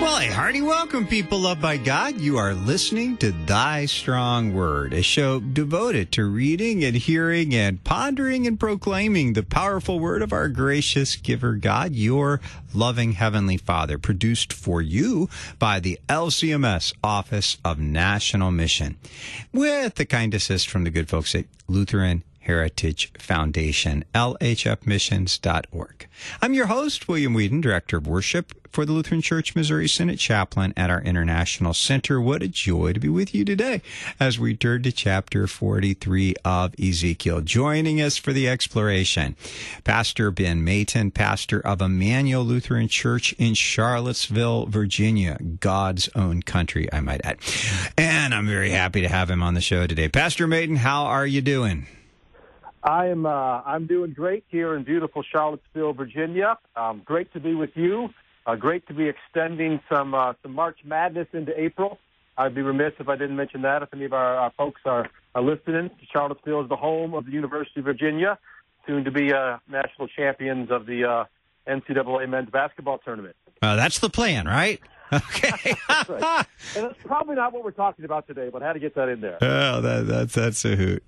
Well, a hearty welcome, people loved by God. You are listening to Thy Strong Word, a show devoted to reading and hearing and pondering and proclaiming the powerful word of our gracious giver God, your loving Heavenly Father, produced for you by the LCMS Office of National Mission, with the kind assist from the good folks at Lutheran Heritage Foundation, lhfmissions.org. I'm your host, William Whedon, Director of Worship for the Lutheran Church Missouri Synod Chaplain at our International Center. What a joy to be with you today as we turn to chapter 43 of Ezekiel. Joining us for the exploration, Pastor Ben Mayton, pastor of Emmanuel Lutheran Church in Charlottesville, Virginia, God's own country, I might add. And I'm very happy to have him on the show today. Pastor Mayton, how are you doing? I'm doing great here in beautiful Charlottesville, Virginia. Great to be with you. Great to be extending some March Madness into April. I'd be remiss if I didn't mention that. If any of our folks are listening, Charlottesville is the home of the University of Virginia, soon to be national champions of the NCAA men's basketball tournament. That's the plan, right? Okay. That's right. And that's probably not what we're talking about today, but I had to get that in there. Oh, that's a hoot.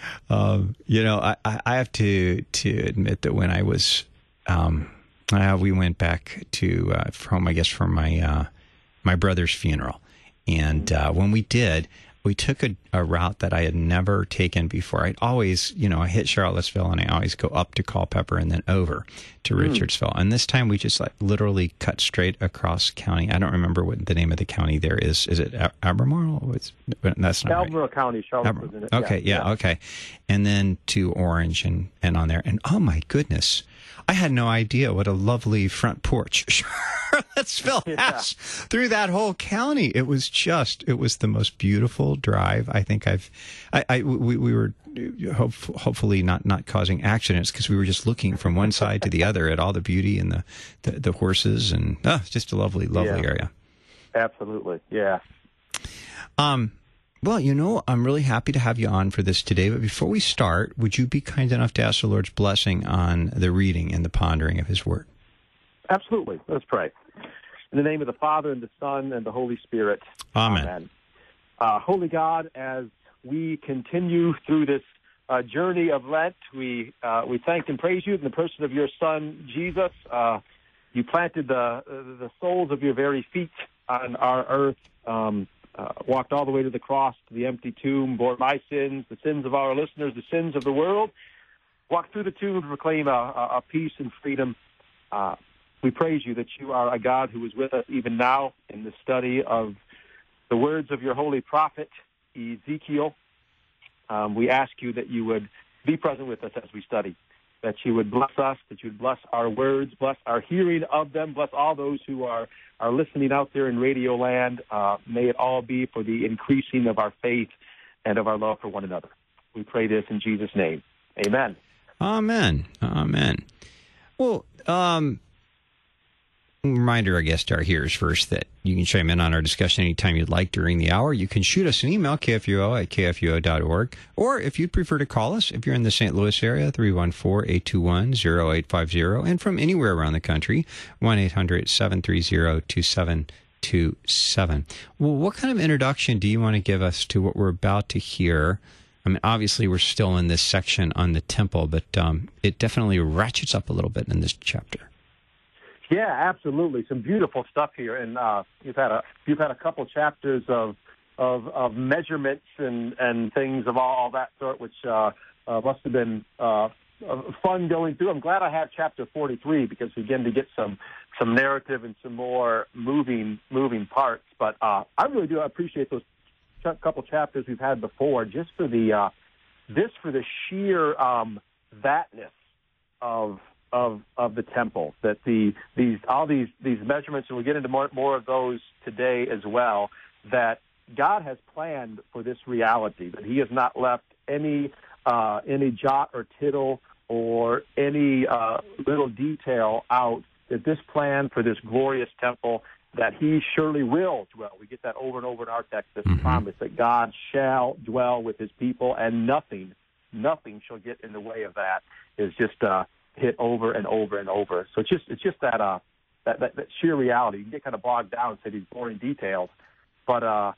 I have to admit that when I was, we went back to home, I guess, for my brother's funeral, and when we did, we took a route that I had never taken before. I'd always, I hit Charlottesville, and I always go up to Culpeper and then over to Richardsville. And this time we just literally cut straight across county. I don't remember what the name of the county there is. Is it Albemarle? That's not Albemarle right. County, Charlottesville. Okay, yeah, okay. And then to Orange and on there. And oh my goodness, I had no idea what a lovely front porch Charlottesville has through that whole county. It was the most beautiful drive I think we were hopefully not causing accidents, because we were just looking from one side to the other at all the beauty and the horses, and just a lovely area. Absolutely, yeah. Well, I'm really happy to have you on for this today. But before we start, would you be kind enough to ask the Lord's blessing on the reading and the pondering of His Word? Absolutely. Let's pray. In the name of the Father, and the Son, and the Holy Spirit. Amen. Holy God, as we continue through this journey of Lent, we thank and praise you in the person of your Son, Jesus. You planted the soles of your very feet on our earth, walked all the way to the cross, to the empty tomb, bore my sins, the sins of our listeners, the sins of the world, walked through the tomb to proclaim a peace and freedom. We praise you that you are a God who is with us even now in the study of the words of your holy prophet, Ezekiel. We ask you that you would be present with us as we study, that you would bless us, that you would bless our words, bless our hearing of them, bless all those who are listening out there in Radio Land. May it all be for the increasing of our faith and of our love for one another. We pray this in Jesus' name. Amen. Amen. Amen. Well, reminder, I guess, to our hearers first that you can chime in on our discussion anytime you'd like during the hour. You can shoot us an email, kfuo@kfuo.org, or if you'd prefer to call us, if you're in the St. Louis area, 314-821-0850, and from anywhere around the country, 1-800-730-2727. Well, what kind of introduction do you want to give us to what we're about to hear? I mean, obviously, we're still in this section on the temple, but it definitely ratchets up a little bit in this chapter. Yeah, absolutely. Some beautiful stuff here, and you've had a couple chapters of measurements and things of all that sort, which must have been fun going through. I'm glad I have chapter 43 because we begin to get some narrative and some more moving parts. But I really do appreciate those couple chapters we've had before, just for the sheer thatness of the temple, that these measurements, and we'll get into more of those today as well, that God has planned for this reality, that He has not left any jot or tittle or any little detail out, that this plan for this glorious temple, that He surely will dwell. We get that over and over in our text, this promise that God shall dwell with His people, and nothing shall get in the way of that. Is just hit over and over and over. So it's just that that sheer reality. You can get kind of bogged down into these boring details, but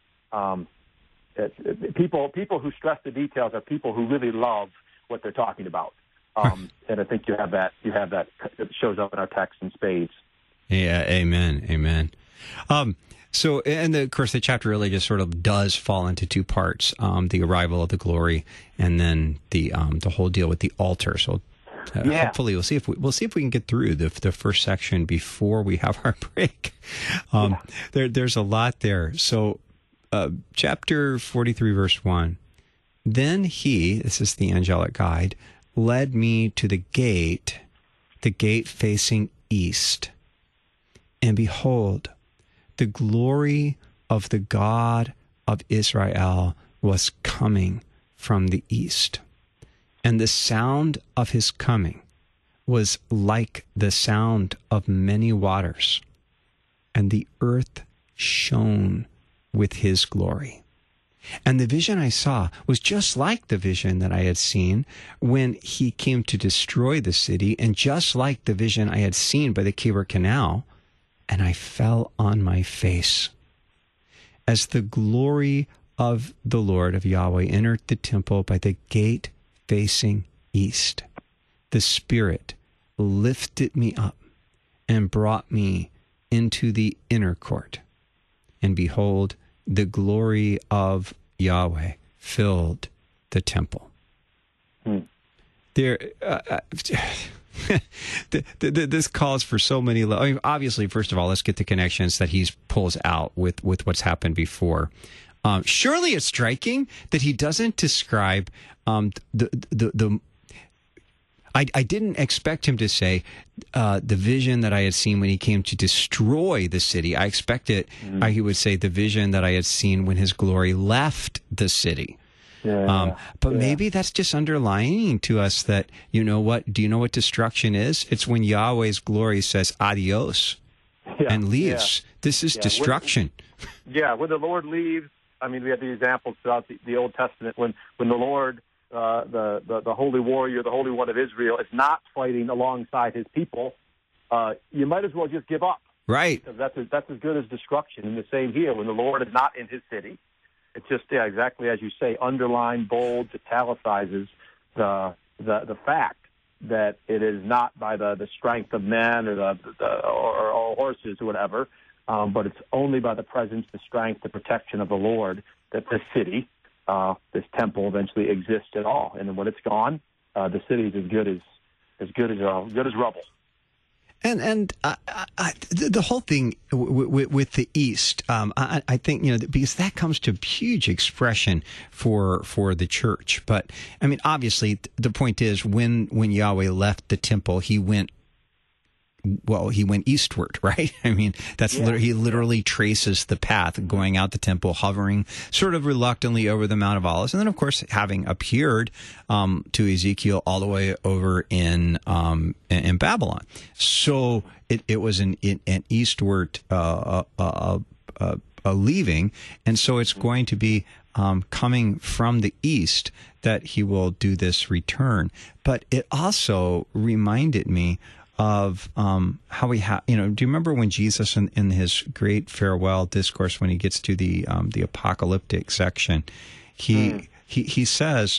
people who stress the details are people who really love what they're talking about. And I think you have that. It shows up in our text in spades. Yeah, amen. So, and of course, the chapter really just sort of does fall into two parts: the arrival of the glory, and then the whole deal with the altar. So, hopefully, we'll see if we can get through the first section before we have our break. There's a lot there. So, chapter 43, verse 1. Then he, this is the angelic guide, led me to the gate facing east, and behold, the glory of the God of Israel was coming from the east. And the sound of his coming was like the sound of many waters, and the earth shone with his glory. And the vision I saw was just like the vision that I had seen when he came to destroy the city, and just like the vision I had seen by the Kidron Canal, and I fell on my face. As the glory of the Lord of Yahweh entered the temple by the gate facing east, the Spirit lifted me up and brought me into the inner court. And behold, the glory of Yahweh filled the temple. There, this calls for so many. I mean, obviously, first of all, let's get the connections that he pulls out with what's happened before. Surely, it's striking that he doesn't describe the. I didn't expect him to say the vision that I had seen when he came to destroy the city. I expected he would say the vision that I had seen when his glory left the city. But maybe that's just underlying to us that, you know what? Do you know what destruction is? It's when Yahweh's glory says adios and leaves. This is destruction. When the Lord leaves, I mean, we have the examples throughout the Old Testament when the Lord, the holy warrior, the Holy One of Israel, is not fighting alongside his people, you might as well just give up. Right. Because that's as good as destruction. And the same here, when the Lord is not in his city, it's just, exactly as you say, underlined, bold, italicizes the fact that it is not by the strength of men or or horses or whatever, but it's only by the presence, the strength, the protection of the Lord that this city, this temple, eventually exists at all. And then when it's gone, the city is as good as rubble. And the whole thing with the East, I think, because that comes to huge expression for the church. But I mean, obviously, the point is when Yahweh left the temple, he went eastward, right? I mean, he literally traces the path going out the temple, hovering sort of reluctantly over the Mount of Olives. And then, of course, having appeared to Ezekiel all the way over in Babylon. So it was an eastward leaving. And so it's going to be coming from the east that he will do this return. But it also reminded me of how we have, do you remember when Jesus in his great farewell discourse, when he gets to the apocalyptic section, he says,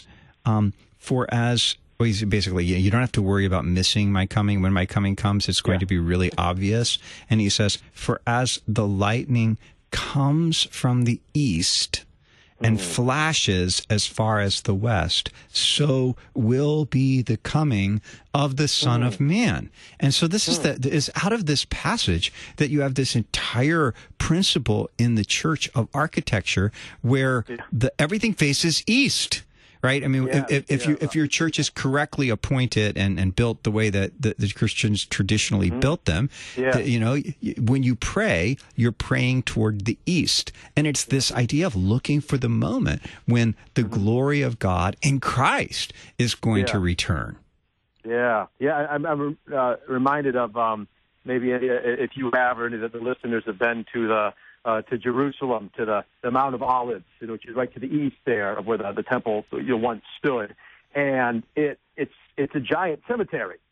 he's basically, you don't have to worry about missing my coming. When my coming comes, it's going to be really obvious. And he says, for as the lightning comes from the east and flashes as far as the west, so will be the coming of the Son of Man. And so this is out of this passage that you have this entire principle in the church of architecture where everything faces east. Right? I mean, if your church is correctly appointed and built the way that the Christians traditionally built them, when you pray, you're praying toward the east. And it's this idea of looking for the moment when the glory of God in Christ is going to return. I'm reminded of maybe if you have or any of the listeners have been to Jerusalem, to the Mount of Olives, which is right to the east there of where the temple once stood, and it's a giant cemetery,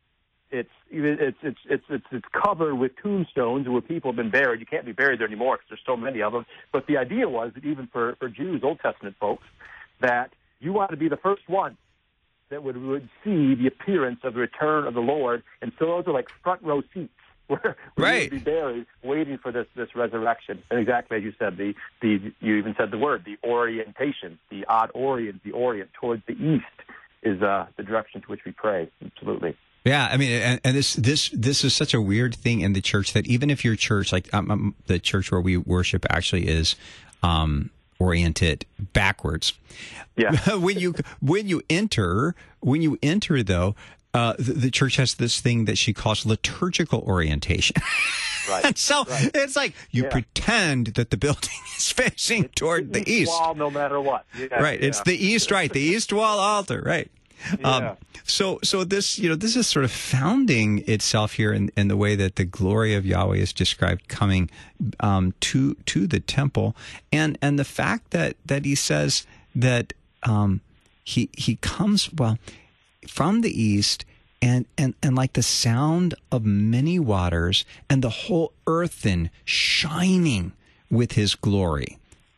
it's covered with tombstones where people have been buried. You can't be buried there anymore because there's so many of them. But the idea was that even for Jews, Old Testament folks, that you want to be the first one that would see the appearance of the return of the Lord. And so those are like front row seats where Right. you would be buried, waiting for this resurrection. And exactly as you said, you even said the word, the orientation, the ad orient, the orient towards the east is the direction to which we pray. Absolutely. Yeah, I mean, and this is such a weird thing in the church that even if your church, like the church where we worship, actually is oriented backwards. Yeah. when you enter though, the church has this thing that she calls liturgical orientation. Right. And so right. it's like you pretend that the building is facing toward the east. Wall, no matter what. Yeah, right. Yeah. It's the east, right? The east wall altar, right? Yeah. So this, this is sort of founding itself here in the way that the glory of Yahweh is described coming to the temple, and the fact that he says that he comes from the east, and like the sound of many waters, and the whole earth then shining with his glory.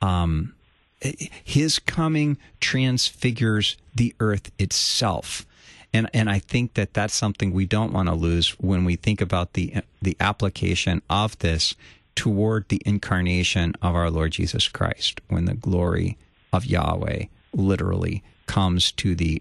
His coming transfigures the earth itself. And I think that that's something we don't want to lose when we think about the application of this toward the incarnation of our Lord Jesus Christ, when the glory of Yahweh literally comes to the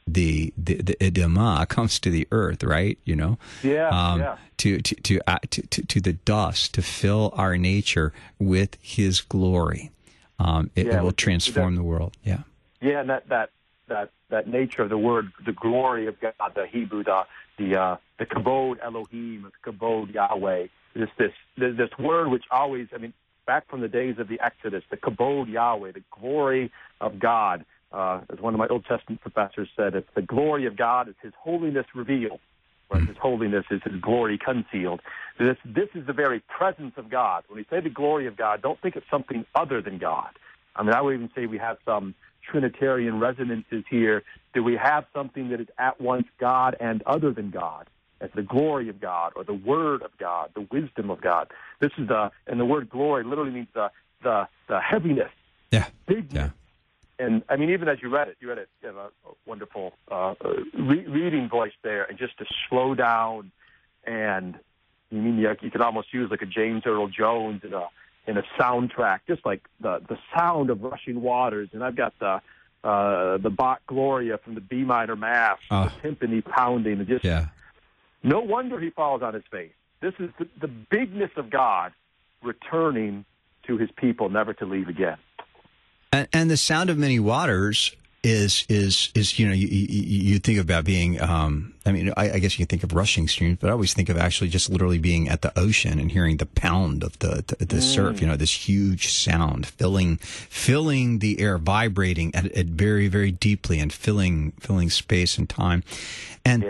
Edema, comes to the earth, right? Yeah. To the dust, to fill our nature with his glory. It will transform the world. Yeah. Yeah, and that nature of the word, the glory of God, the Hebrew, the kabod Elohim, the kabod Yahweh. This word which always, back from the days of the Exodus, the kabod Yahweh, the glory of God. As one of my Old Testament professors said, it's the glory of God, it's His holiness revealed. Whereas His holiness is His glory concealed. This is the very presence of God. When we say the glory of God, don't think it's something other than God. I would even say we have some Trinitarian resonances here. Do we have something that is at once God and other than God, as the glory of God, or the Word of God, the wisdom of God? This is and the word glory literally means the heaviness, bigness. Yeah. And even as you read it, you have a wonderful reading voice there, and just to slow down, and you could almost use like a James Earl Jones in a soundtrack, just like the sound of rushing waters. And I've got the Bach Gloria from the B minor Mass, the timpani pounding, and just no wonder he falls on his face. This is the bigness of God returning to His people, never to leave again. And the sound of many waters is you think about being I guess you can think of rushing streams, but I always think of actually just literally being at the ocean and hearing the pound of the surf, this huge sound filling the air, vibrating at very, very deeply, and filling space and time. And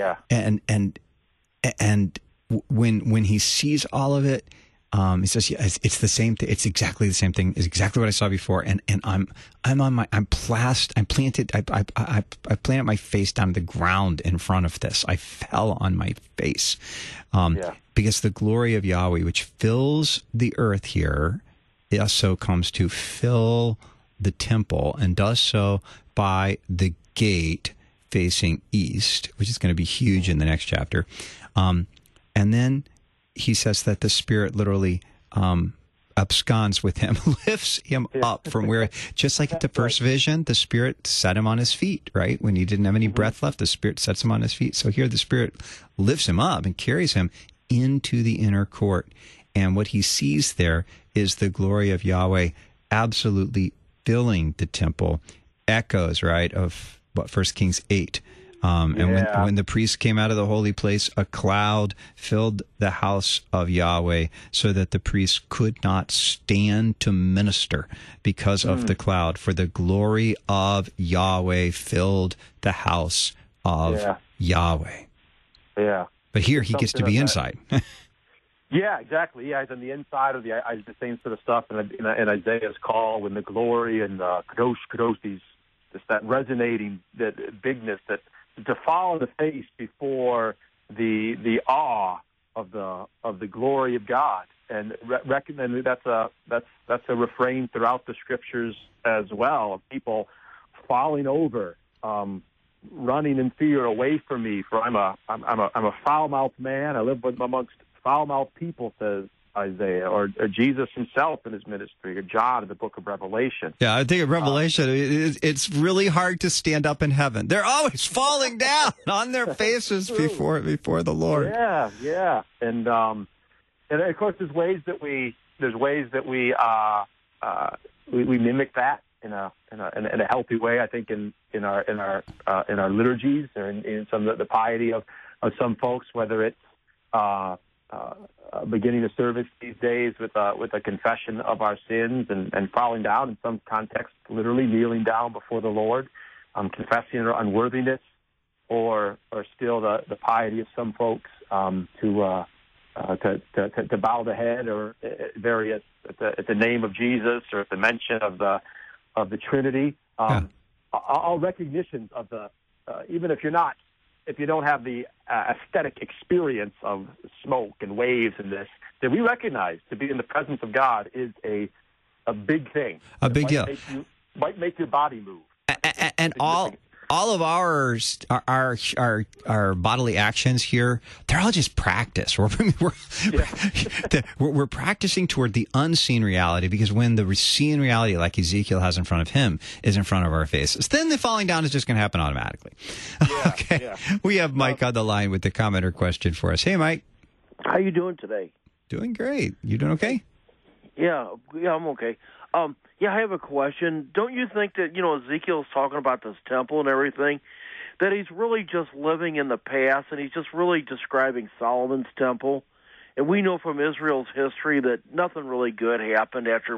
when he sees all of it, he says, it's the same thing. It's exactly the same thing. It's exactly what I saw before. And I planted my face down to the ground in front of this. I fell on my face. Because the glory of Yahweh, which fills the earth here, also comes to fill the temple, and does so by the gate facing east, which is going to be huge in the next chapter. And then he says that the Spirit literally absconds with him, lifts him up from where, just like at the first vision, the Spirit set him on his feet, right? When he didn't have any breath left, the Spirit sets him on his feet. So here the Spirit lifts him up and carries him into the inner court. And what he sees there is the glory of Yahweh absolutely filling the temple. Echoes, right, of 1 Kings 8. And when the priests came out of the holy place, a cloud filled the house of Yahweh, so that the priests could not stand to minister because of the cloud. For the glory of Yahweh filled the house of Yahweh. Yeah. But here he gets to be inside. Yeah, exactly. Yeah, he's on the inside of the same sort of stuff in Isaiah's call, when the glory and kadosh, kadosh, that resonating, that bigness, that to fall on the face before the awe of the glory of God, and recommend that's a refrain throughout the scriptures as well, of people falling over, running in fear away from me, for I'm a foul-mouthed man. I live amongst foul-mouthed people, says Isaiah, or Jesus himself in his ministry, or John in the book of Revelation. Yeah, I think of Revelation, it's really hard to stand up in heaven. They're always falling down on their faces before the Lord. Yeah, and of course there's ways that we mimic that in a healthy way. I think in our liturgies, or in some of the piety of some folks, whether it's beginning a service these days with a confession of our sins and falling down, in some context literally kneeling down before the Lord, confessing our unworthiness, or still the piety of some folks to bow the head, or various at the name of Jesus, or at the mention of the Trinity. All recognitions of the even if you don't have the aesthetic experience of smoke and waves and this, that we recognize to be in the presence of God is a big thing. A big deal. Might make your body move. And all of our bodily actions here, they're all just practice. We're practicing toward the unseen reality, because when the seen reality, like Ezekiel has in front of him, is in front of our faces, then the falling down is just going to happen automatically. Okay. We have Mike on the line with the comment or question for us. Hey, Mike. How you doing today? Doing great. You doing okay? Yeah, I'm okay. I have a question. Don't you think that, Ezekiel's talking about this temple and everything, that he's really just living in the past, and he's just really describing Solomon's temple? And we know from Israel's history that nothing really good happened after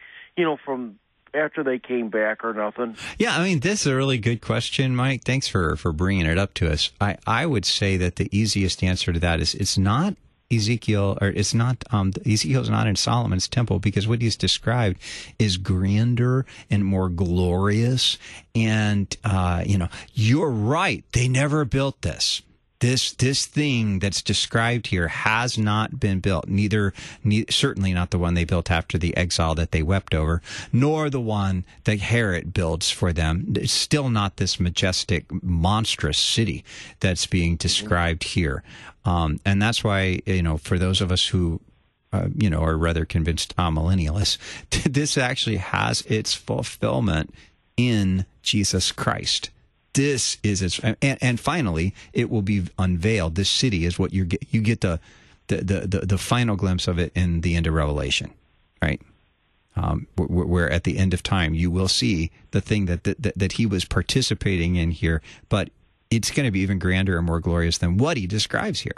they came back, or nothing. Yeah, I mean, this is a really good question, Mike. Thanks for bringing it up to us. I would say that the easiest answer to that is it's not Ezekiel, or it's not Ezekiel's not in Solomon's temple, because what he's described is grander and more glorious. And you're right, they never built this. This thing that's described here has not been built. Neither certainly not the one they built after the exile that they wept over, nor the one that Herod builds for them. It's still not this majestic, monstrous city that's being described here. And that's why, for those of us who, are rather convinced millennialists, this actually has its fulfillment in Jesus Christ. This is its, and finally, it will be unveiled. This city is what you get the final glimpse of it in the end of Revelation, right? Where at the end of time you will see the thing that he was participating in here, but it's going to be even grander and more glorious than what he describes here.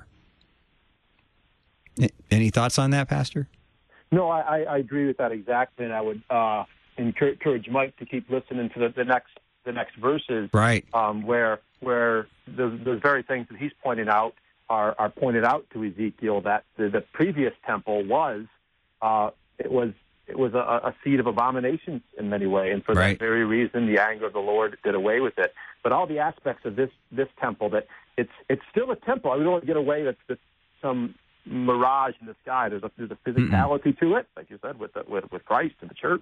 Any thoughts on that, Pastor? No, I agree with that exactly, and I would encourage Mike to keep listening to the next verses, right? Where those very things that he's pointing out are pointed out to Ezekiel, that the previous temple was a seat of abominations in many ways, and for that very reason, the anger of the Lord did away with it. But all the aspects of this temple, that it's still a temple. We don't want to get away that's some mirage in the sky. There's a physicality to it, like you said, with Christ and the church.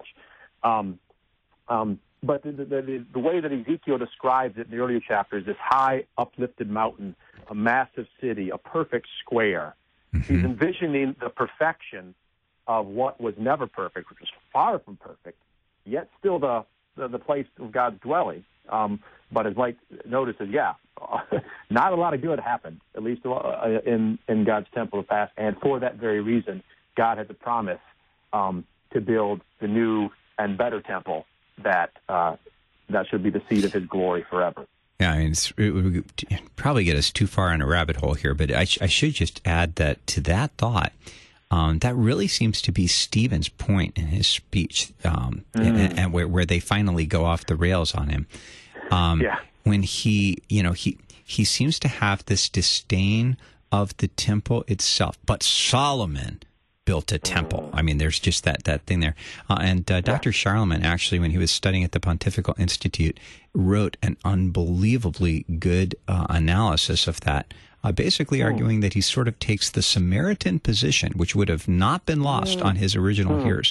But the way that Ezekiel describes it in the earlier chapters, this high, uplifted mountain, a massive city, a perfect square. Mm-hmm. He's envisioning the perfection of what was never perfect, which was far from perfect, yet still the place of God's dwelling. But as Mike notices, not a lot of good happened, at least in God's temple of the past. And for that very reason, God has a promise to build the new and better temple that should be the seat of his glory forever. Yeah, I mean, it would probably get us too far in a rabbit hole here, but I should just add that to that thought, that really seems to be Stephen's point in his speech, and where they finally go off the rails on him. When he seems to have this disdain of the temple itself, but Solomon built a temple. I mean, there's just that thing there. And Dr. Charlemagne, actually, when he was studying at the Pontifical Institute, wrote an unbelievably good analysis of that basically arguing that he sort of takes the Samaritan position, which would have not been lost on his original hearers.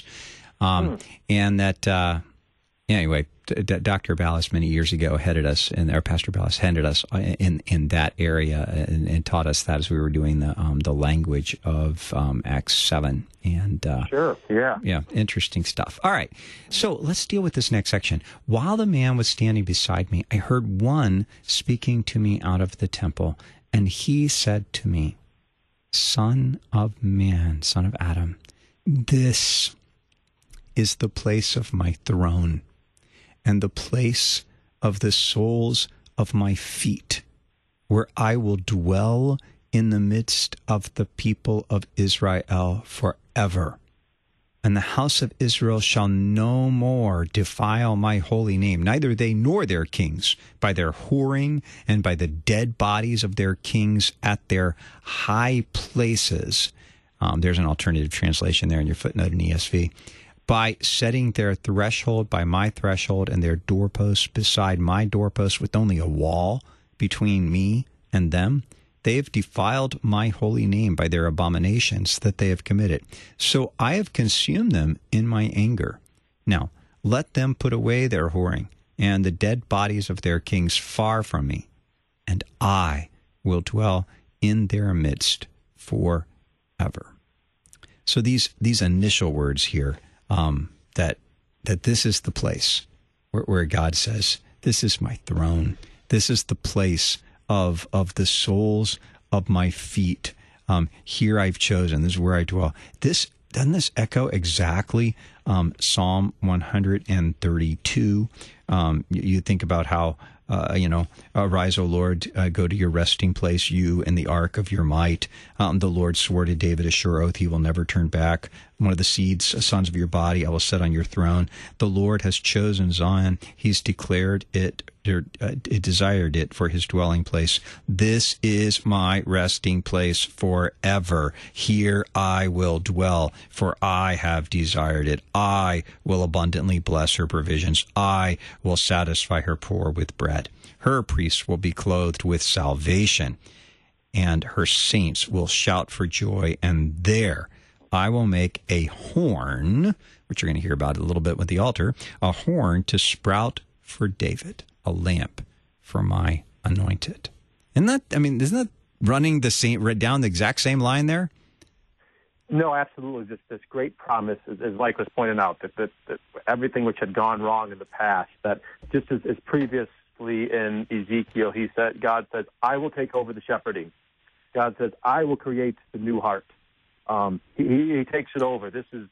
And that, anyway, Dr. Ballas many years ago headed us, and our Pastor Ballas headed us in that area and taught us that as we were doing the language of Acts 7. And Sure, yeah. Yeah, interesting stuff. All right, so let's deal with this next section. While the man was standing beside me, I heard one speaking to me out of the temple, and he said to me, Son of man, son of Adam, this is the place of my throne and the place of the soles of my feet, where I will dwell in the midst of the people of Israel forever. And the house of Israel shall no more defile my holy name, neither they nor their kings, by their whoring and by the dead bodies of their kings at their high places. There's an alternative translation there in your footnote in ESV. By setting their threshold by my threshold and their doorposts beside my doorposts with only a wall between me and them, they have defiled my holy name by their abominations that they have committed. So I have consumed them in my anger. Now, let them put away their whoring and the dead bodies of their kings far from me, and I will dwell in their midst forever. So these initial words here, that this is the place where God says, this is my throne. This is the place of the soles of my feet. Here I've chosen. This is where I dwell. Doesn't this echo exactly Psalm 132? You think about how, arise, O Lord, go to your resting place, you and the ark of your might. The Lord swore to David a sure oath, he will never turn back. One of the seeds, sons of your body, I will set on your throne. The Lord has chosen Zion. He's declared it, desired it for his dwelling place. This is my resting place forever. Here I will dwell, for I have desired it. I will abundantly bless her provisions. I will satisfy her poor with bread. Her priests will be clothed with salvation, and her saints will shout for joy. And there I will make a horn, which you're going to hear about a little bit with the altar, a horn to sprout for David, a lamp for my anointed. Isn't that running down the exact same line there? No, absolutely. This great promise, as Mike was pointing out, that everything which had gone wrong in the past, that just as previously in Ezekiel, God says, I will take over the shepherding. God says, I will create the new heart. He takes it over. This is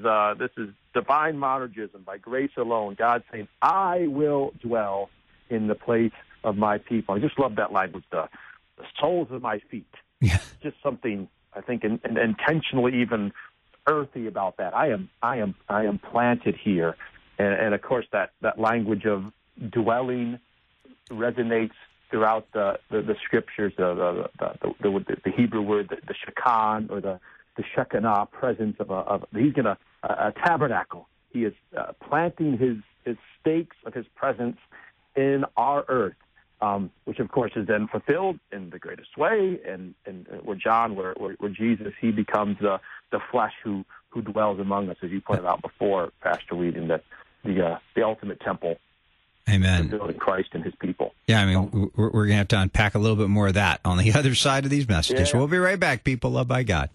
divine monergism by grace alone. God saying, I will dwell in the place of my people. I just love that language, the soles of my feet. Yeah. Just something, I think, intentionally even earthy about that. I am planted here, and of course that language of dwelling resonates throughout the scriptures. The Hebrew word, the shekan, or the Shekinah presence of he's going to a tabernacle. He is planting his stakes of his presence in our earth, which of course is then fulfilled in the greatest way, and where Jesus, he becomes the flesh who dwells among us, as you pointed out before, Pastor Weed, in the ultimate temple. Amen. Building Christ and his people. Yeah, we're going to have to unpack a little bit more of that on the other side of these messages. Yeah. We'll be right back, people loved by God.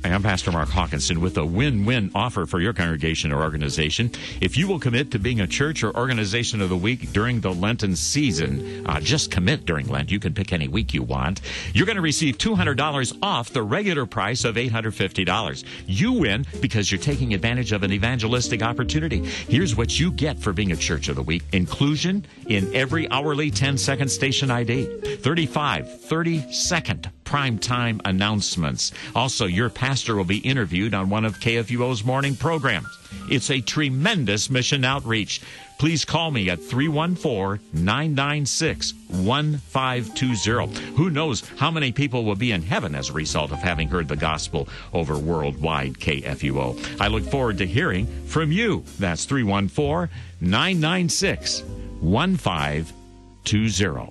I'm Pastor Mark Hawkinson with a win-win offer for your congregation or organization. If you will commit to being a church or organization of the week during the Lenten season, just commit during Lent. You can pick any week you want. You're going to receive $200 off the regular price of $850. You win because you're taking advantage of an evangelistic opportunity. Here's what you get for being a church of the week. Inclusion in every hourly 10-second station ID. 35 30-second prime time announcements. Also, your pastor will be interviewed on one of KFUO's morning programs. It's a tremendous mission outreach. Please call me at 314-996-1520. Who knows how many people will be in heaven as a result of having heard the gospel over worldwide KFUO. I look forward to hearing from you. That's 314-996-1520.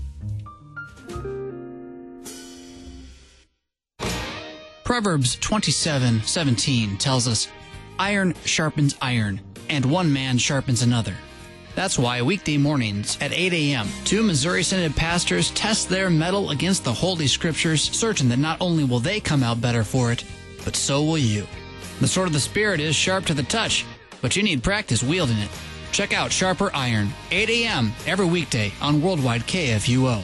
Proverbs 27:17 tells us, "Iron sharpens iron, and one man sharpens another." That's why weekday mornings at 8 a.m., two Missouri Synod pastors test their mettle against the Holy Scriptures, certain that not only will they come out better for it, but so will you. The sword of the Spirit is sharp to the touch, but you need practice wielding it. Check out Sharper Iron, 8 a.m. every weekday on Worldwide KFUO.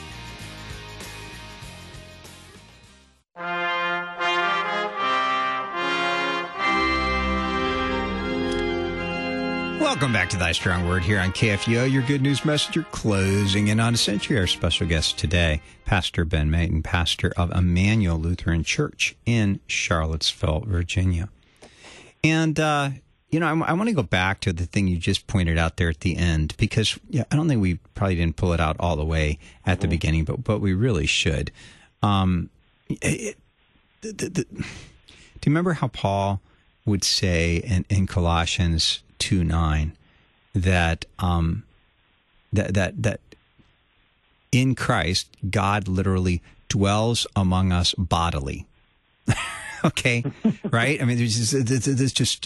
Welcome back to Thy Strong Word here on KFUO, your good news messenger, closing in on a century. Our special guest today, Pastor Ben Mayton, pastor of Emmanuel Lutheran Church in Charlottesville, Virginia. And, I want to go back to the thing you just pointed out there at the end, because I don't think we probably didn't pull it out all the way at the beginning, but we really should. Do you remember how Paul would say in Colossians 2:9 that in Christ God literally dwells among us bodily? Okay, right? I mean, there's just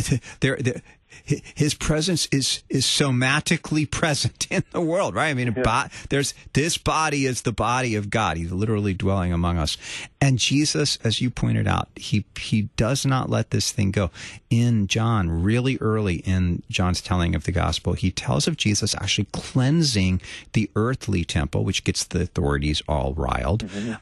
his presence is somatically present in the world, right? I mean, there's this body is the body of God. He's literally dwelling among us. And Jesus, as you pointed out, he does not let this thing go. In John, really early in John's telling of the gospel, he tells of Jesus actually cleansing the earthly temple, which gets the authorities all riled.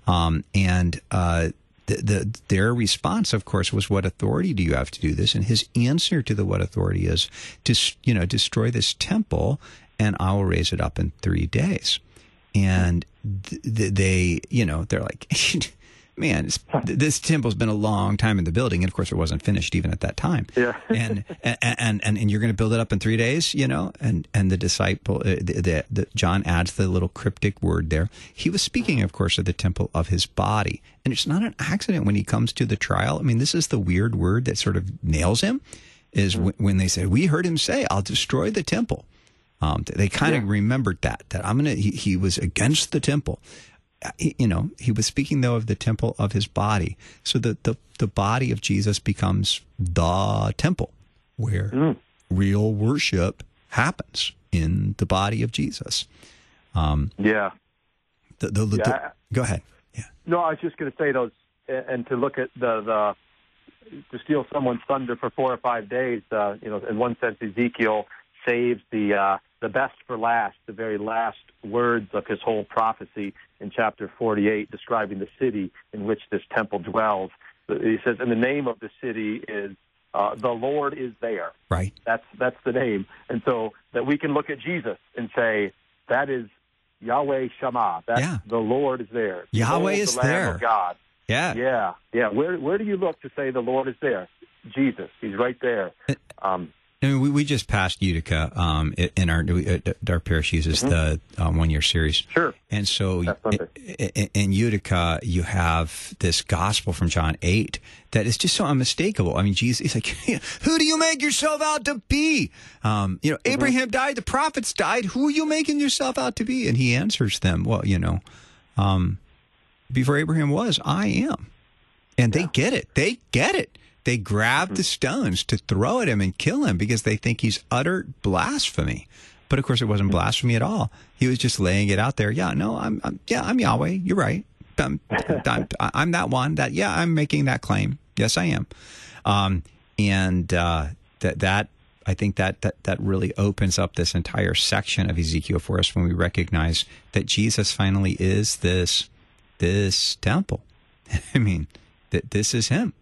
Their response, of course, was, "What authority do you have to do this?" And his answer to the "what authority" is, destroy this temple, and I will raise it up in 3 days. And they're like, man, this temple's been a long time in the building, and of course it wasn't finished even at that time. Yeah. and you're going to build it up in 3 days, And the disciple, John adds the little cryptic word there. He was speaking, of course, of the temple of his body, and it's not an accident when he comes to the trial. I mean, this is the weird word that sort of nails him, is when they say, "We heard him say, I'll destroy the temple." They kind of remembered that he was against the temple. He was speaking, though, of the temple of his body. So the body of Jesus becomes the temple where real worship happens in the body of Jesus. Go ahead. Yeah. No, I was just going to say those, and to look at to steal someone's thunder for 4 or 5 days. In one sense, Ezekiel saves the best for last, the very last words of his whole prophecy in chapter 48, describing the city in which this temple dwells. He says, and the name of the city is the Lord is there. Right. That's the name. And so that we can look at Jesus and say, that is Yahweh Shammah. The Lord is there. Yahweh is the Lamb there. Of God. Yeah. Yeah. Where do you look to say the Lord is there? Jesus. He's right there. We just passed Utica in our parish uses the 1-year series. Sure. And so in Utica, you have this gospel from John 8 that is just so unmistakable. I mean, Jesus, he's like, "Who do you make yourself out to be?" Abraham died, the prophets died. Who are you making yourself out to be? And he answers them, "Well, before Abraham was, I am." And they get it. They get it. They grab the stones to throw at him and kill him because they think he's utter blasphemy. But of course, it wasn't blasphemy at all. He was just laying it out there. I'm Yahweh. You're right. I'm that one. That I'm making that claim. Yes, I am. That I think that really opens up this entire section of Ezekiel for us when we recognize that Jesus finally is this temple. I mean, that this is him.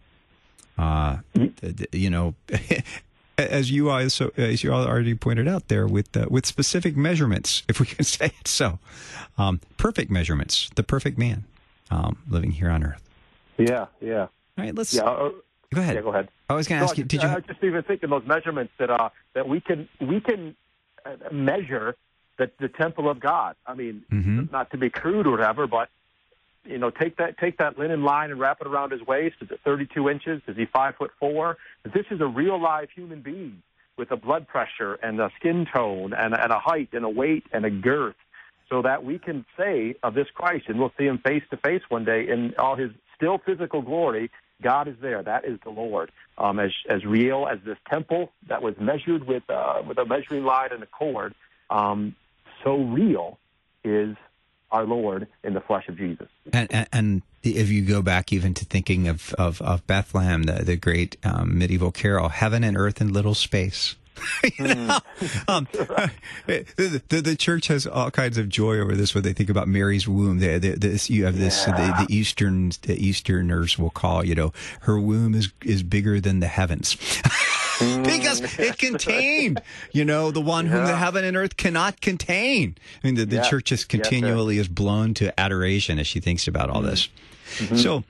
As you all already pointed out there, with specific measurements, if we can say it so, perfect measurements, the perfect man living here on earth. Yeah, yeah. All right, let's. Go ahead. Yeah, go ahead. I was going to ask you. Did you? I just even think in those measurements that we can measure the temple of God. I mean, not to be crude or whatever, but take that linen line and wrap it around his waist. Is it 32 inches? Is he 5'4"? This is a real live human being with a blood pressure and a skin tone and a height and a weight and a girth, so that we can say of this Christ, and we'll see him face to face one day in all his still physical glory. God is there. That is the Lord. As real as this temple that was measured with a measuring line and a cord, so real is our Lord in the flesh of Jesus. And if you go back even to thinking of Bethlehem, the great medieval carol, heaven and earth in little space. The church has all kinds of joy over this when they think about Mary's womb. You have this. The Easterners will call, her womb is bigger than the heavens. Because it contained, the one whom the heaven and earth cannot contain. I mean, the church is continually is blown to adoration as she thinks about all this. So,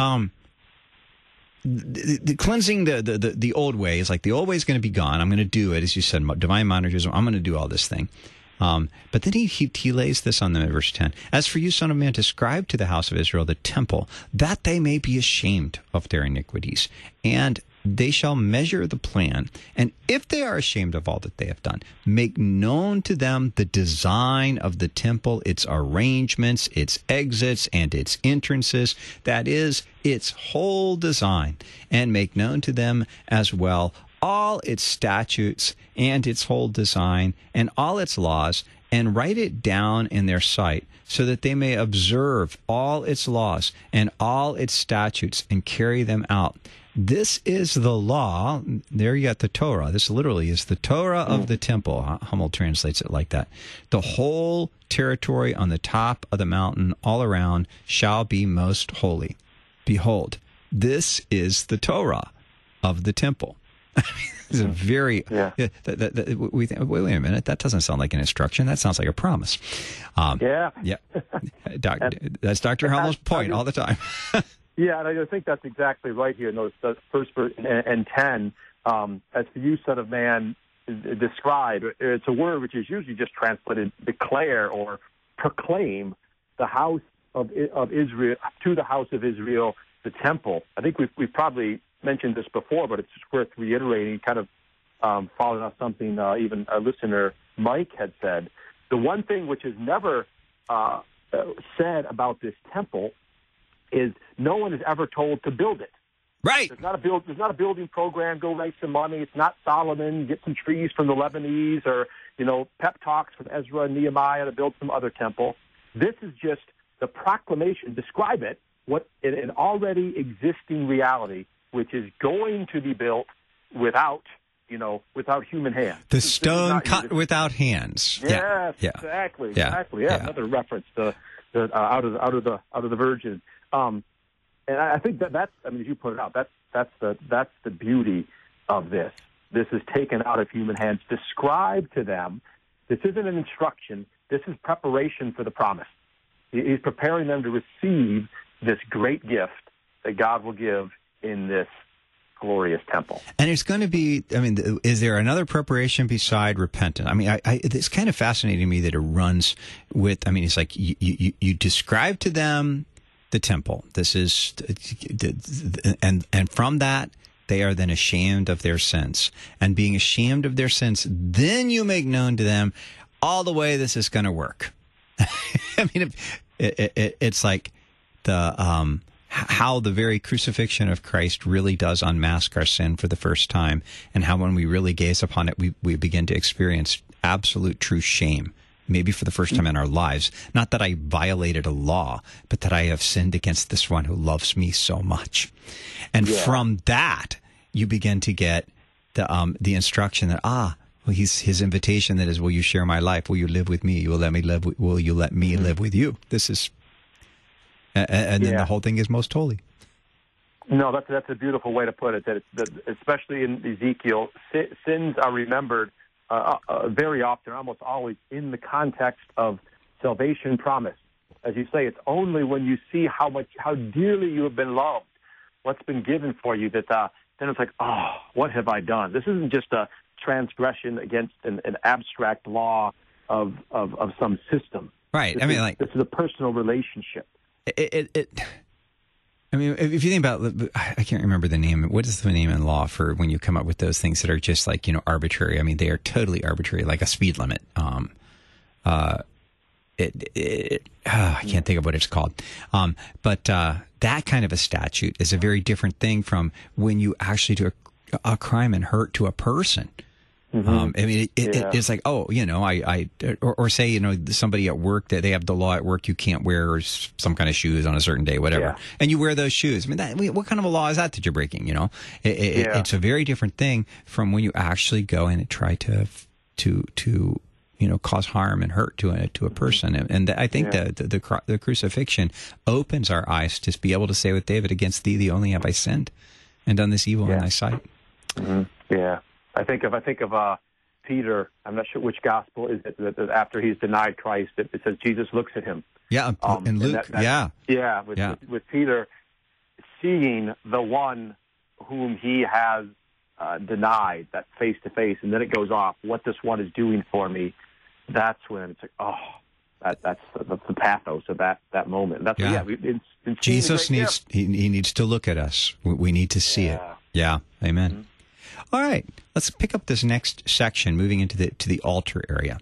the cleansing the old way is like the old way is going to be gone. I'm going to do it, as you said, divine monergism. I'm going to do all this thing. But then he lays this on them in verse 10. As for you, son of man, describe to the house of Israel the temple, that they may be ashamed of their iniquities. And they shall measure the plan. And if they are ashamed of all that they have done, make known to them the design of the temple, its arrangements, its exits, and its entrances, that is, its whole design, and make known to them as well all its statutes and its whole design and all its laws, and write it down in their sight, so that they may observe all its laws and all its statutes and carry them out. This is the law. There you got the Torah. This literally is the Torah of the temple. Hummel translates it like that. The whole territory on the top of the mountain all around shall be most holy. Behold, this is the Torah of the temple. It's a very we think, wait a minute, that doesn't sound like an instruction. That sounds like a promise. That's Dr. Hummel's point all the time. Yeah, and I think that's exactly right here. Notice the first verse and 10, as for you, son of man, describe. It's a word which is usually just translated declare or proclaim the house of Israel, to the house of Israel, the temple. I think we've probably mentioned this before, but it's worth reiterating, kind of following up something even our listener Mike had said. The one thing which is never said about this temple is no one is ever told to build it. Right. There's not a building program. Go raise some money. It's not Solomon. Get some trees from the Lebanese, or pep talks from Ezra and Nehemiah to build some other temple. This is just the proclamation. Describe it. What an already existing reality, which is going to be built without human hands. The stone cut without hands. Yes, exactly. Another reference to out of the Virgin. And I think that's, as you put it out, that's the beauty of this. This is taken out of human hands. Describe to them. This isn't an instruction. This is preparation for the promise. He's preparing them to receive this great gift that God will give in this glorious temple. And it's going to be, is there another preparation beside repentance? It's kind of fascinating to me that it runs with, it's like you describe to them the temple. This is, and from that, they are then ashamed of their sins. And being ashamed of their sins, then you make known to them all the way this is going to work. It's like the how the very crucifixion of Christ really does unmask our sin for the first time, and how when we really gaze upon it, we begin to experience absolute true shame maybe for the first time in our lives, not that I violated a law, but that I have sinned against this one who loves me so much. And from that, you begin to get the instruction that, well, his invitation that is, will you share my life? Will you live with me? Will you let me live with you? This is, and then the whole thing is most holy. No, that's a beautiful way to put it. That especially in Ezekiel, sins are remembered very often, almost always, in the context of salvation promise. As you say, it's only when you see how dearly you have been loved, what's been given for you, that then it's like, oh, what have I done? This isn't just a transgression against an abstract law of some system. Right. This is a personal relationship. I mean, if you think about, I can't remember the name. What is the name in law for when you come up with those things that are just like, arbitrary? I mean, they are totally arbitrary, like a speed limit. I can't think of what it's called. But that kind of a statute is a very different thing from when you actually do a crime and hurt to a person. It's like, or say, somebody at work, that they have the law at work, you can't wear some kind of shoes on a certain day, whatever. Yeah. And you wear those shoes. I mean, what kind of a law is that you're breaking, It's a very different thing from when you actually go in and try to cause harm and hurt to a person. And I think the crucifixion opens our eyes to be able to say with David, against thee only have I sinned and done this evil in thy sight. Mm-hmm. Yeah. I think of Peter. I'm not sure which gospel is it that after he's denied Christ, it says Jesus looks at him. Yeah, and Luke. With Peter seeing the one whom he has denied, that face to face, and then it goes off. What this one is doing for me. That's when it's like, that's the pathos of that moment. That's Jesus needs he needs to look at us. We need to see it. Yeah, amen. Mm-hmm. All right, let's pick up this next section, moving into the altar area.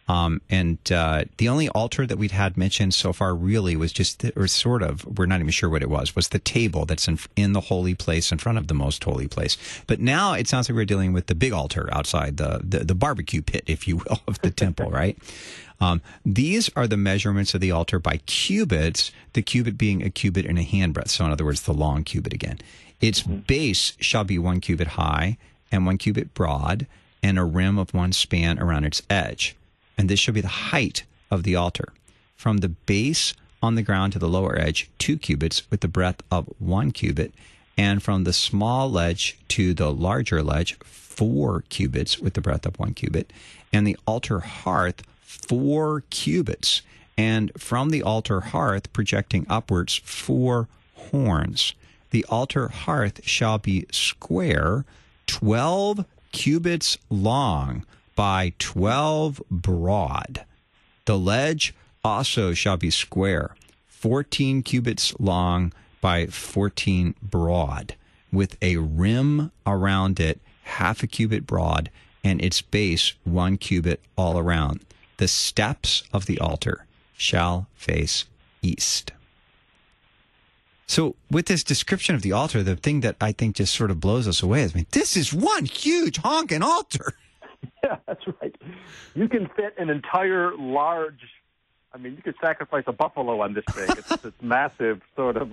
The only altar that we'd had mentioned so far really was we're not even sure what it was the table that's in the holy place in front of the most holy place. But now it sounds like we're dealing with the big altar outside the barbecue pit, if you will, of the temple, right? These are the measurements of the altar by cubits, the cubit being a cubit and a handbreadth. So in other words, the long cubit again. Its base shall be 1 cubit high and 1 cubit broad, and a rim of 1 span around its edge. And this shall be the height of the altar. From the base on the ground to the lower edge, 2 cubits with the breadth of 1 cubit, and from the small ledge to the larger ledge, 4 cubits with the breadth of 1 cubit, and the altar hearth, 4 cubits, and from the altar hearth projecting upwards, 4 horns. The altar hearth shall be square, 12 cubits long by 12 broad. The ledge also shall be square, 14 cubits long by 14 broad, with a rim around it, half a cubit broad, and its base 1 cubit all around. The steps of the altar shall face east. So with this description of the altar, the thing that I think just sort of blows us away is, this is one huge honking altar. Yeah, that's right. You can fit an entire large, you could sacrifice a buffalo on this thing. It's this massive sort of,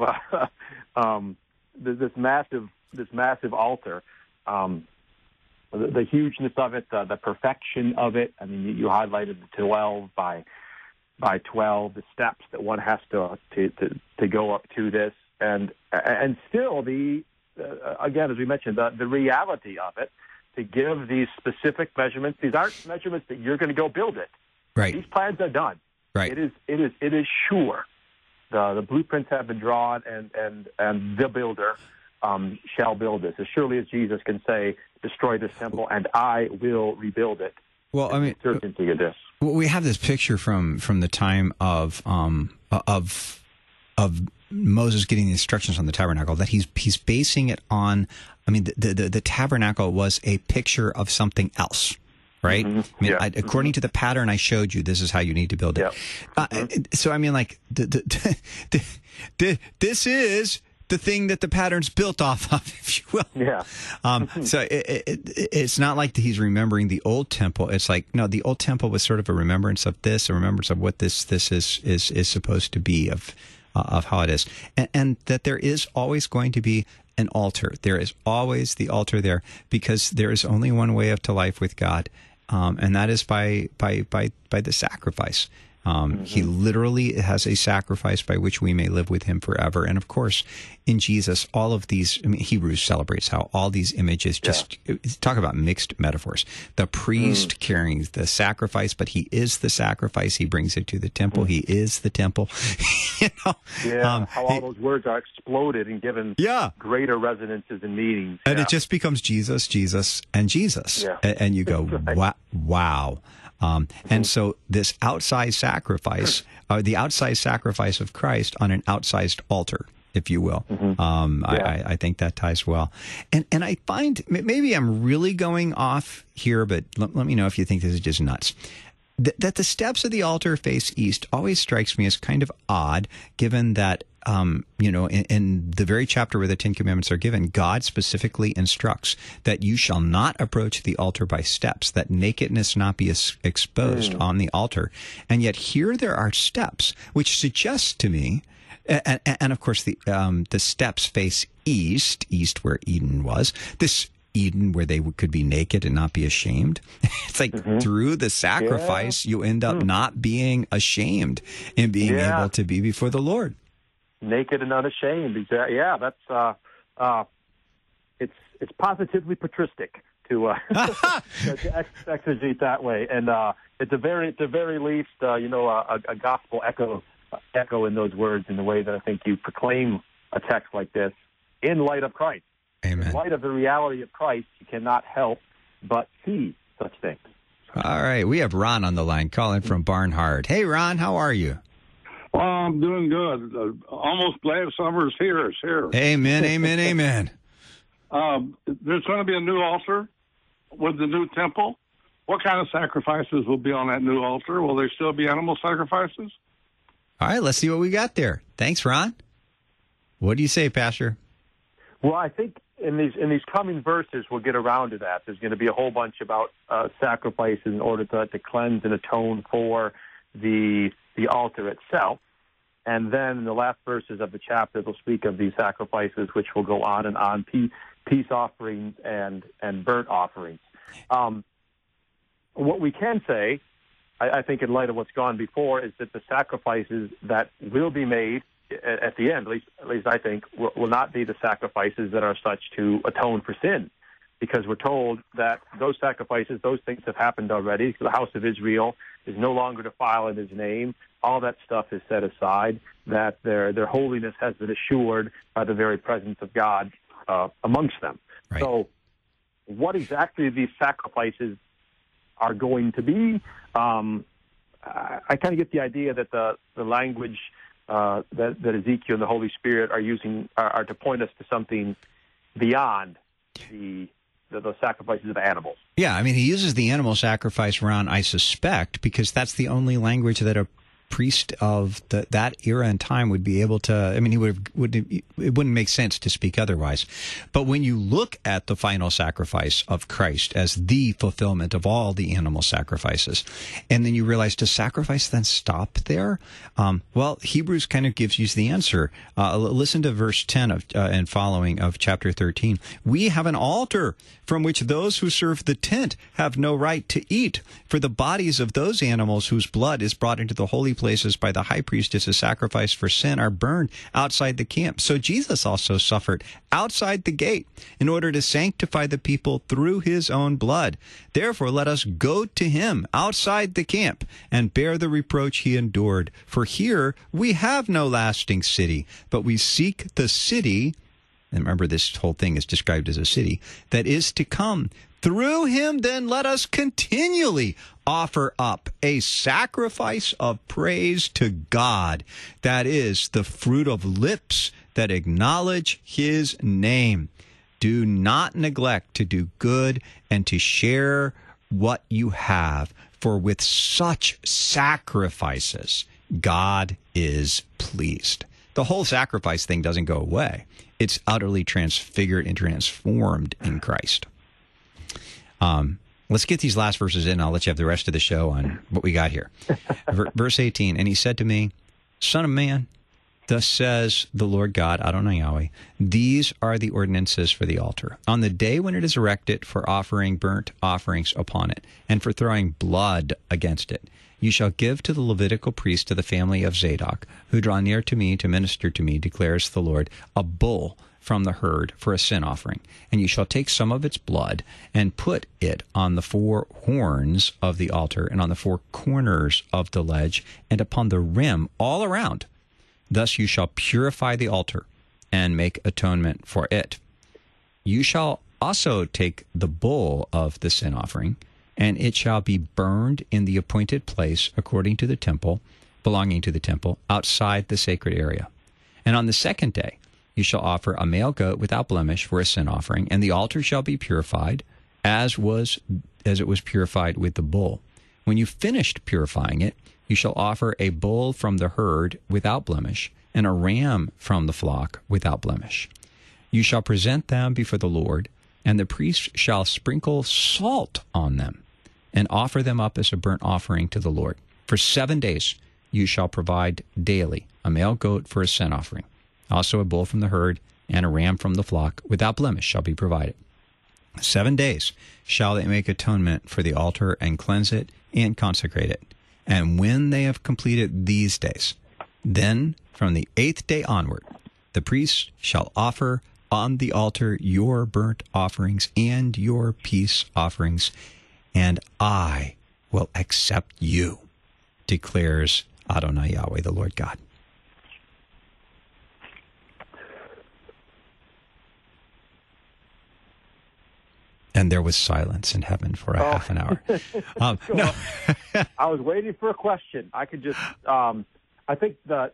this massive altar. The hugeness of it, the perfection of it. You highlighted the 12 by 12, the steps that one has to go up to this. And still, again, as we mentioned, the reality of it, to give these specific measurements. These aren't measurements that you're going to go build it. Right. These plans are done. Right. It is sure. The blueprints have been drawn, and the builder shall build this. As surely as Jesus can say, destroy this temple, and I will rebuild it. Well, certainty of this. Well, we have this picture from the time of Moses getting the instructions on the tabernacle, that he's basing it on. The tabernacle was a picture of something else, right? Mm-hmm. According to the pattern I showed you, this is how you need to build it. Yep. So this is the thing that the pattern's built off of, if you will. Yeah. So it's not like he's remembering the old temple. It's like, no, the old temple was sort of a remembrance of this, a remembrance of what this is supposed to be, of how it is, and that there is always going to be an altar. There is always the altar there, because there is only one way to life with God, and that is by the sacrifice. He literally has a sacrifice by which we may live with him forever. And of course, in Jesus, all of these, Hebrews celebrates how all these images just talk about mixed metaphors. The priest carrying the sacrifice, but he is the sacrifice. He brings it to the temple. He is the temple. How all those words are exploded and given greater resonances and meanings. And it just becomes Jesus, Jesus, and Jesus. Yeah. And you go, wow. And so this outsized sacrifice, the outsized sacrifice of Christ on an outsized altar, if you will. I think that ties well. And I find, maybe I'm really going off here, but let me know if you think this is just nuts. That the steps of the altar face east always strikes me as kind of odd, given that, in the very chapter where the Ten Commandments are given, God specifically instructs that you shall not approach the altar by steps, that nakedness not be exposed on the altar. And yet here there are steps, which suggests to me, and of course the steps face east where Eden was, this Eden where they could be naked and not be ashamed. It's like through the sacrifice, you end up not being ashamed and being able to be before the Lord. Naked and unashamed. Yeah, that's it's positively patristic to exegete that way, and it's a very least a gospel echo in those words, in the way that I think you proclaim a text like this in light of Christ. Amen. In light of the reality of Christ, you cannot help but see such things. All right, we have Ron on the line calling from Barnhard. Hey, Ron, how are you? Well, I'm doing good. Almost glad summer's here. It's here. Amen, amen, amen. There's going to be a new altar with the new temple. What kind of sacrifices will be on that new altar? Will there still be animal sacrifices? All right, let's see what we got there. Thanks, Ron. What do you say, Pastor? Well, I think in these coming verses, we'll get around to that. There's going to be a whole bunch about sacrifices in order to cleanse and atone for the altar itself. And then in the last verses of the chapter, they'll speak of these sacrifices, which will go on and on, peace offerings and burnt offerings. What we can say, I think in light of what's gone before, is that the sacrifices that will be made at the end, at least I think, will not be the sacrifices that are such to atone for sin, because we're told that those sacrifices, those things have happened already. The house of Israel is no longer defiled in his name. All that stuff is set aside, that their holiness has been assured by the very presence of God amongst them. Right. So what exactly these sacrifices are going to be, I kind of get the idea that the language that Ezekiel and the Holy Spirit are using are to point us to something beyond the sacrifices of animals. Yeah, I mean, he uses the animal sacrifice, Ron, I suspect, because that's the only language that a priest of that era and time would be able to. I mean, it wouldn't make sense to speak otherwise. But when you look at the final sacrifice of Christ as the fulfillment of all the animal sacrifices, and then you realize, does sacrifice then stop there? Well, Hebrews kind of gives you the answer. Listen to verse 10 and following of chapter 13. We have an altar from which those who serve the tent have no right to eat, for the bodies of those animals whose blood is brought into the holy places by the high priest as a sacrifice for sin are burned outside the camp. So Jesus also suffered outside the gate in order to sanctify the people through his own blood. Therefore, let us go to him outside the camp and bear the reproach he endured. For here we have no lasting city, but we seek the city. And remember, this whole thing is described as a city that is to come. Through him, then, let us continually offer up a sacrifice of praise to God. That is the fruit of lips that acknowledge his name. Do not neglect to do good and to share what you have, for with such sacrifices, God is pleased. the whole sacrifice thing doesn't go away. It's utterly transfigured and transformed in Christ. Let's get these last verses in. I'll let you have the rest of the show on what we got here. Verse 18, and he said to me, Son of man, thus says the Lord God, Adonai Yahweh, these are the ordinances for the altar. On the day when it is erected for offering burnt offerings upon it, and for throwing blood against it, you shall give to the Levitical priest of the family of Zadok, who draw near to me to minister to me, declares the Lord, a bull from the herd for a sin offering. And you shall take some of its blood and put it on the four horns of the altar and on the four corners of the ledge and upon the rim all around. Thus you shall purify the altar and make atonement for it. You shall also take the bull of the sin offering, and it shall be burned in the appointed place according to the temple, belonging to the temple, outside the sacred area. And on the second day you shall offer a male goat without blemish for a sin offering, and the altar shall be purified as it was purified with the bull. When you finished purifying it, you shall offer a bull from the herd without blemish, and a ram from the flock without blemish. You shall present them before the Lord, and the priest shall sprinkle salt on them, and offer them up as a burnt offering to the Lord. For 7 days you shall provide daily a male goat for a sin offering. Also a bull from the herd and a ram from the flock without blemish shall be provided. 7 days shall they make atonement for the altar and cleanse it and consecrate it. And when they have completed these days, then from the 8th day onward, the priest shall offer on the altar your burnt offerings and your peace offerings, and I will accept you, declares Adonai Yahweh, the Lord God. And there was silence in heaven for a half an hour. No. I was waiting for a question. I could just, I think that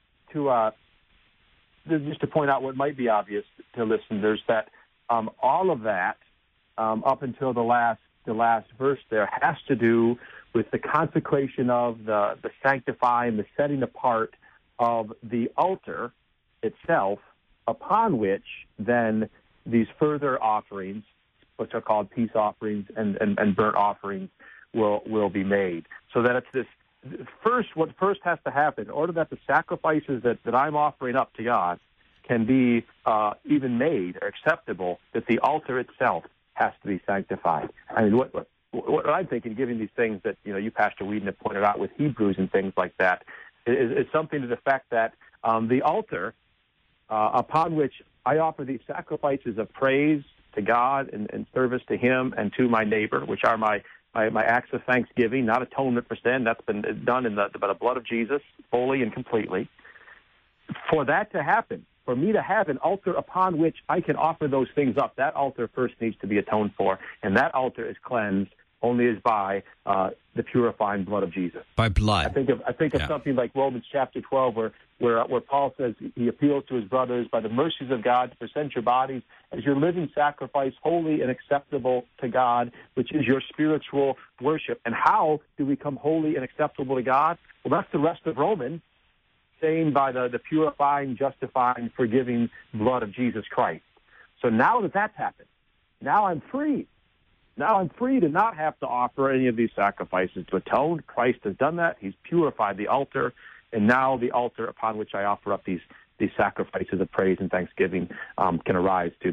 just to point out what might be obvious to listeners, that all of that up until the last verse there has to do with the consecration of the sanctifying, the setting apart of the altar itself, upon which then these further offerings, which are called peace offerings and burnt offerings, will be made. So that it's this what first has to happen in order that the sacrifices that I'm offering up to God can be even made or acceptable, that the altar itself has to be sanctified. I mean, what I'm thinking, given these things that you, Pastor Whedon, have pointed out with Hebrews and things like that, is something to the fact that the altar upon which I offer these sacrifices of praise to God and service to Him and to my neighbor, which are my acts of thanksgiving, not atonement for sin. That's been done by the blood of Jesus, fully and completely. For that to happen, for me to have an altar upon which I can offer those things up, that altar first needs to be atoned for, and that altar is cleansed only as by the purifying blood of Jesus. By blood. I think of something like Romans chapter 12, where Paul says he appeals to his brothers, by the mercies of God, to present your bodies as your living sacrifice, holy and acceptable to God, which is your spiritual worship. And how do we come holy and acceptable to God? Well, that's the rest of Romans, saying by the purifying, justifying, forgiving blood of Jesus Christ. So now that that's happened, now I'm free. Now I'm free to not have to offer any of these sacrifices to atone. Christ has done that. He's purified the altar, and now the altar upon which I offer up these sacrifices of praise and thanksgiving can arise to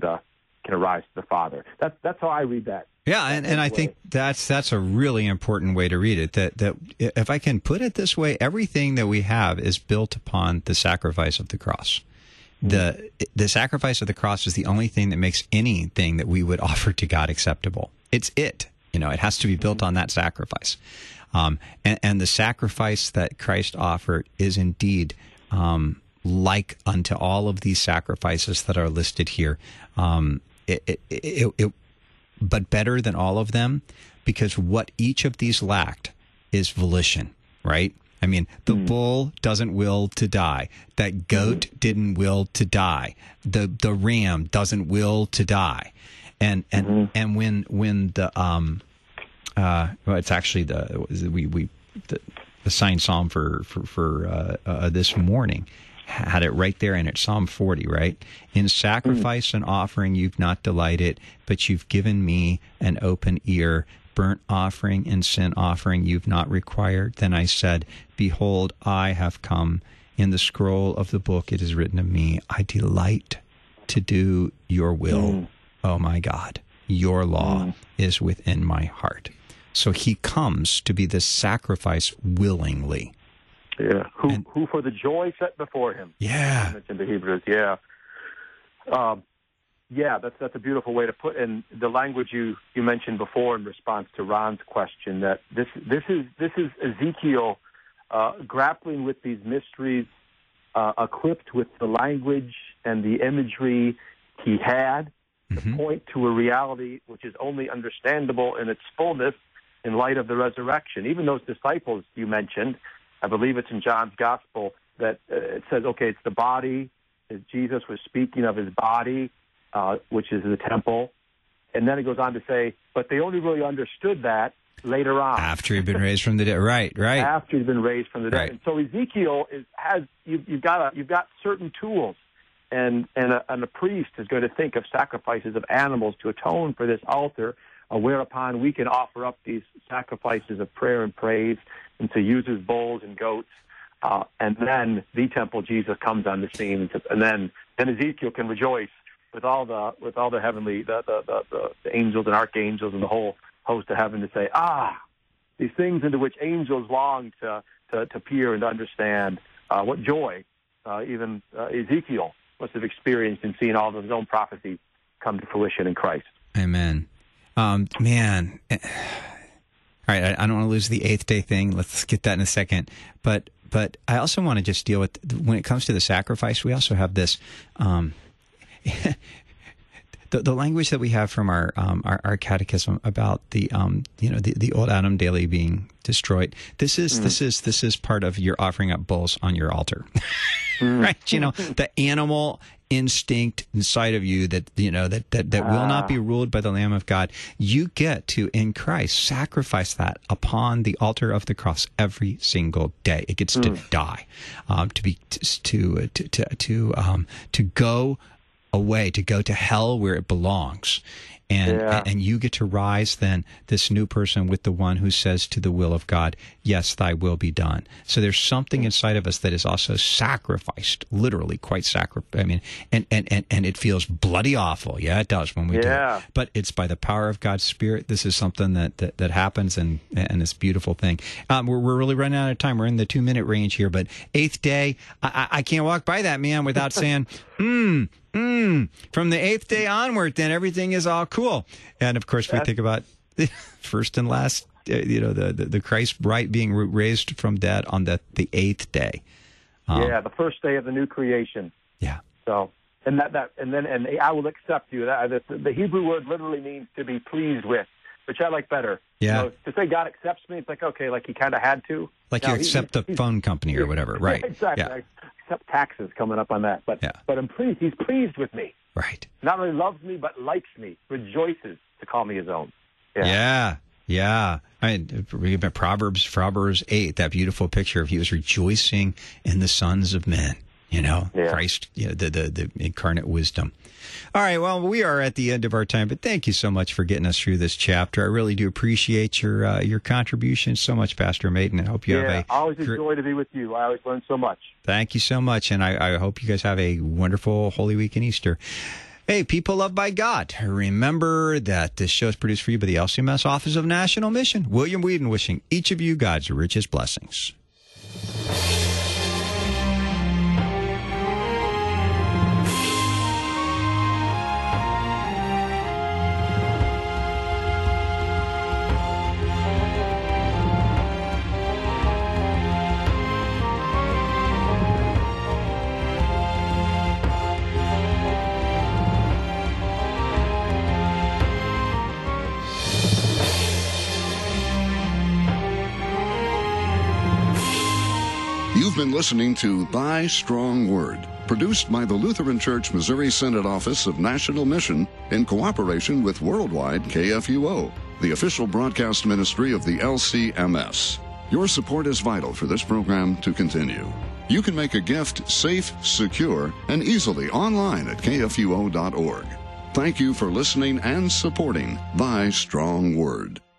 the Father. That's how I read that. Yeah, and I think that's a really important way to read it. That if I can put it this way, everything that we have is built upon the sacrifice of the cross. The sacrifice of the cross is the only thing that makes anything that we would offer to God acceptable. It has to be built on that sacrifice. And the sacrifice that Christ offered is indeed like unto all of these sacrifices that are listed here. But better than all of them, because what each of these lacked is volition, right? I mean, the bull doesn't will to die. That goat didn't will to die. The ram doesn't will to die. And when the it's actually the signed psalm for this morning had it right there, and it's Psalm 40, right? In sacrifice and offering you've not delighted, but you've given me an open ear. Burnt offering and sin offering you've not required. Then I said, behold, I have come. In the scroll of the book it is written of me, I delight to do your will. Oh my God, your law is within my heart. So he comes to be the sacrifice willingly. Yeah. Who for the joy set before him. Yeah. In the Hebrews. Yeah. Yeah, that's a beautiful way to put in the language you mentioned before in response to Ron's question, that this is Ezekiel grappling with these mysteries, equipped with the language and the imagery he had to point to a reality which is only understandable in its fullness in light of the resurrection. Even those disciples you mentioned, I believe it's in John's Gospel, that it says, okay, it's the body. Jesus was speaking of his body, which is the temple. And then it goes on to say, but they only really understood that later on. After he'd been raised from the dead. Right. After he'd been raised from the dead. Right. And so Ezekiel you've got certain tools, and a priest is going to think of sacrifices of animals to atone for this altar, whereupon we can offer up these sacrifices of prayer and praise, and to use his bulls and goats. And then the temple Jesus comes on the scene, and then Ezekiel can rejoice with all the heavenly the angels and archangels and the whole host of heaven to say, these things into which angels long to peer and to understand. What joy even Ezekiel must have experienced in seeing all of his own prophecies come to fruition in Christ. Amen. Man. All right, I don't want to lose the eighth day thing. Let's get that in a second. But I also want to just deal with, when it comes to the sacrifice, we also have this, the language that we have from our catechism about the old Adam daily being destroyed. This is part of your offering up bulls on your altar, right? The animal instinct inside of you that will not be ruled by the Lamb of God. You get to, in Christ, sacrifice that upon the altar of the cross every single day. It gets to die, to go away, to go to hell where it belongs. And you get to rise then, this new person, with the one who says to the will of God, yes, thy will be done. So there's something inside of us that is also sacrificed, literally quite sacrificed. I mean, and it feels bloody awful. Yeah, it does when we do it. But it's by the power of God's Spirit. This is something that happens, and it's a beautiful thing. We're really running out of time. We're in the 2-minute range here, but eighth day, I can't walk by that, man, without saying, from the eighth day onward, then everything is all cool. And of course, we think about the first and last, the Christ right being raised from dead on the eighth day. The first day of the new creation. Yeah. So, and I will accept you. The Hebrew word literally means to be pleased with, which I like better. Yeah. To say God accepts me, it's like, okay, like he kind of had to. Like you accept the phone company or whatever, right? Exactly. Yeah. Except taxes coming up on that. But I'm pleased. He's pleased with me. Right. Not only loves me, but likes me, rejoices to call me his own. Yeah. I mean, read Proverbs 8, that beautiful picture of he was rejoicing in the sons of men. Christ, the incarnate wisdom. All right, well, we are at the end of our time, but thank you so much for getting us through this chapter. I really do appreciate your contribution so much, Pastor Maiden. I hope you have always a joy to be with you. I always learn so much. Thank you so much, and I hope you guys have a wonderful Holy Week and Easter. Hey, people loved by God, remember that this show is produced for you by the LCMS Office of National Mission. William Whedon wishing each of you God's richest blessings. You've been listening to Thy Strong Word, produced by the Lutheran Church Missouri Synod Office of National Mission in cooperation with Worldwide KFUO, the official broadcast ministry of the LCMS. Your support is vital for this program to continue. You can make a gift safe, secure, and easily online at kfuo.org. Thank you for listening and supporting Thy Strong Word.